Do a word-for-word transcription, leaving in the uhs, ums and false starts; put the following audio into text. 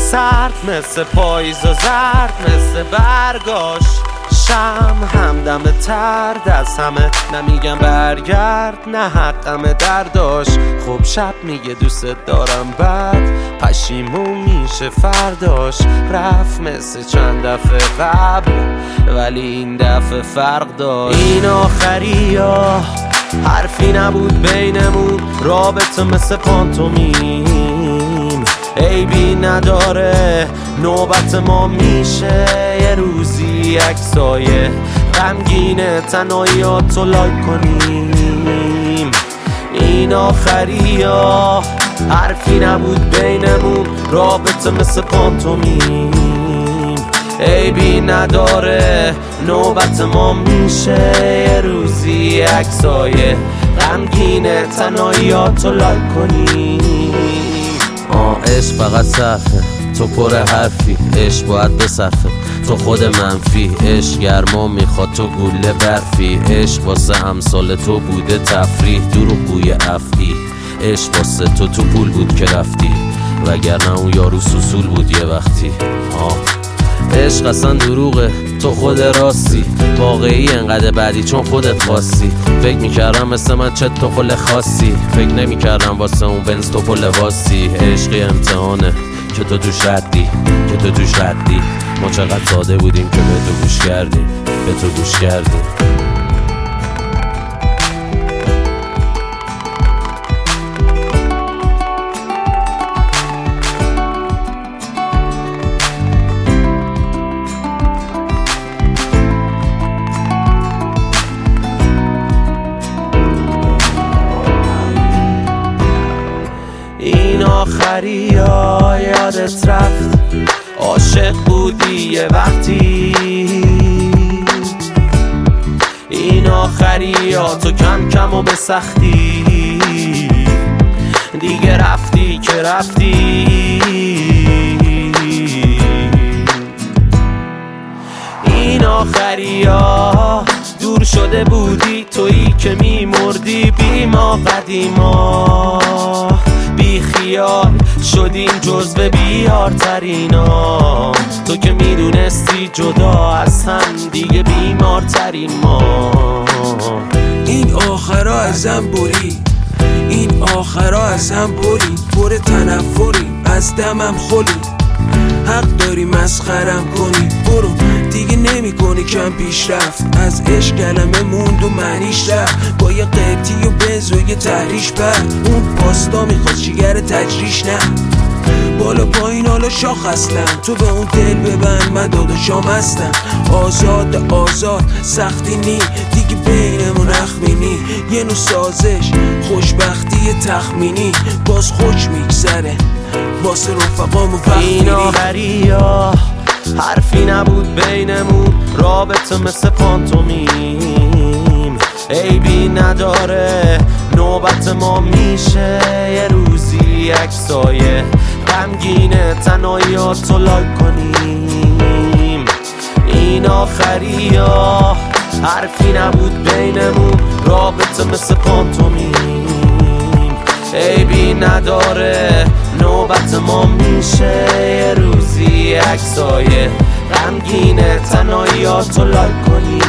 سرد مثل پاییز و زرد مثل برگاش شم همدم ترد از همه نمیگم برگرد نه حقم درداش خب شب میگه دوست دارم بعد پشیمون میشه فرداش رفت مثل چند دفعه قبل ولی این دفعه فرق داشت این آخری ها حرفی نبود بینمون رابطه مثل پانتومیم عیبی نداره نوبت ما میشه یه روزی عکسای غمگین تنهاییاتو لایک کنیم این آخری ها حرفی نبود بینمون رابطه مثل پانتومیم عیبی نداره نوبت ما میشه یه روزی عکسای غمگین تنهاییاتو لایک کنیم آه عشق فقط صرفه تو پر حرفی عشق باید بصرفه تو خود منفی عشق گرما میخواد تو گوله برفی عشق واسه امثال تو بوده تفریح دروغ بوی افعی عشق واسه تو تو پول بود که رفتی وگرنه اون یارو سوسول بود یه وقتی آه عشق اصلا دروغه تو خود راستی واقعی انقدر بعدی چون خودت خواستی فکر میکردم مثل من چه تو خل خاصی فکر نمیکردم واسه اون بنز تو پل واسی عشقی امتحانه که تو توش ردی که تو توش ردی ما چقدر ساده بودیم که به تو گوش کردیم به تو گوش کردیم این آخری ها یادت رفت عاشق بودی یه وقتی این آخری ها تو کم کم و به سختی دیگه رفتی که رفتی این آخری ها دور شده بودی تویی که میمردی بی ما قدیما بی خیال شدیم جزو بیارترینا تو که میدونستی جدا از هم دیگه بیمارترین ما این آخرا ازم بری این آخرا ازم بری پر تنفری از دمم خلی حق داری مسخرم کنی برو دیگه نمی کنی کم پیش رفت از عشق کلمه موند و معنیش رفت با یه قیبتی و بنز و یه تحریش بر اون پاستا میخواد شیگر تجریش نه بالا پایین حالا شاخ هستم تو به اون دل ببند من داداشام هستم آزاد آزاد سختی نی دیگه بینمون اخمینی یه نوع سازش خوشبختی تخمینی باز خوش میگذره واسه رفقامو وقت این آخری ها حرفی نبود بینمون رابطه مثل پانتومیم عیبی نداره نوبت ما میشه یه روزی عکسای غمگین تنهاییاتو لایک کنیم این آخری ها حرفی نبود بینمون رابطه مثل پانتومیم عیبی نداره نوبت ما میشه یه روزی عکسای غمگین تنهاییاتو لایک کنیم